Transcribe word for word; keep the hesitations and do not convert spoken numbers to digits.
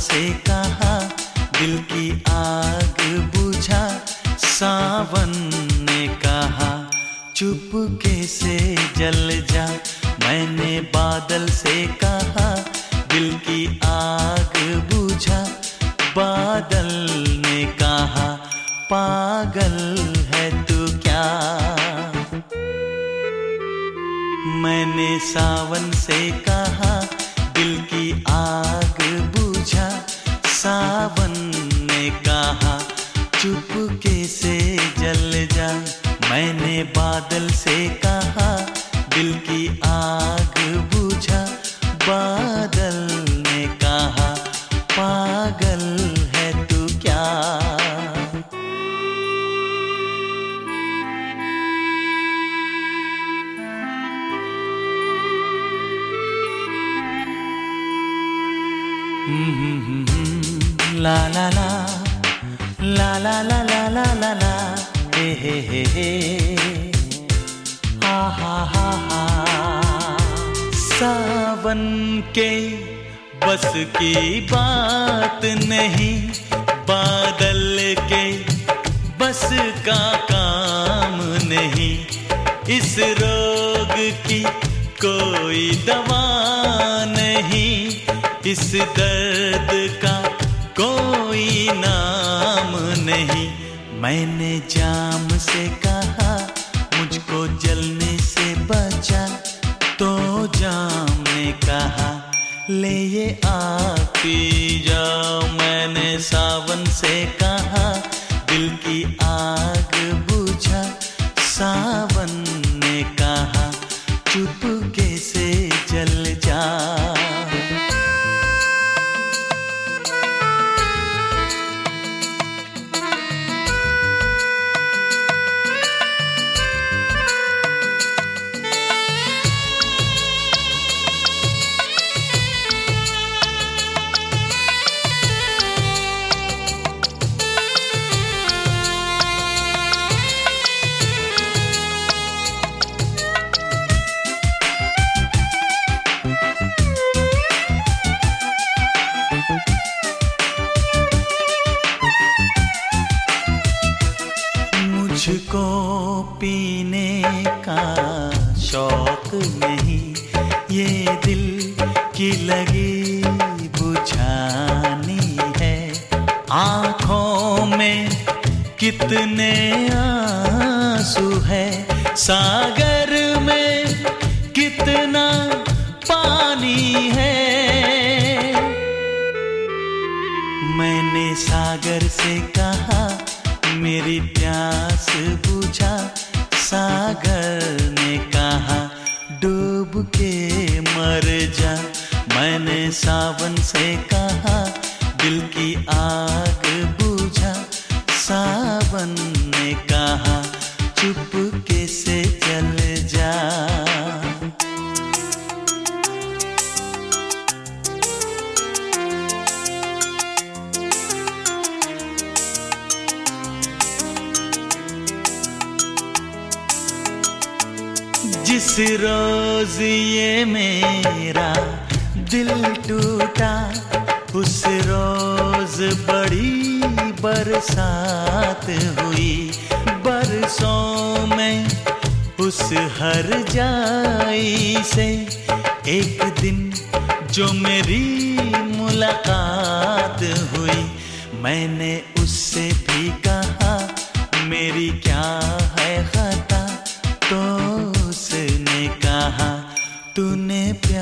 से कहा, दिल की आग बुझा। सावन ने कहा चुपके से जल जा। मैंने बादल से कहा, दिल की आग बुझा। बादल ने कहा पागल है तू क्या। मैंने सावन से कहा, दिल की आग बुझा। सावन ने कहा चुपके से जल जा। मैंने बादल से कहा, दिल की आग बुझा। बादल ने कहा पागल है तू क्या। ला ला ला ला ला ला ला ला ला ला हे हे हे हे हा हा हा हा। सावन के बस की बात नहीं, बादल के बस का काम नहीं। इस रोग की कोई दवा नहीं, इस दर्द का कोई नाम नहीं। मैंने जाम से कहा मुझको जलने से बचा। तो जाम ने कहा ले ये आग पी जाओ। मैंने सावन से कहा, दिल की आग बुझा। सावन ने कहा चुपके से जल जा। मुझको पीने का शौक नहीं, ये दिल की लगी बुझानी है। आँखों में कितने आंसू है, सागर में कितना पानी है। मैंने सागर से कहा मेरी प्यास बुझा। सागर ने कहा डूब के मर जा। मैंने सावन से कहा, दिल की आग बुझा। सावन ने कहा चुपके से जल जा। जिस रोज ये मेरा दिल टूटा, उस रोज बड़ी बरसात हुई। बरसों में उस हर जाई से एक दिन जो मेरी मुलाकात हुई। मैंने उससे भी कहा मेरी क्या है खता। तो उसने कहा तूने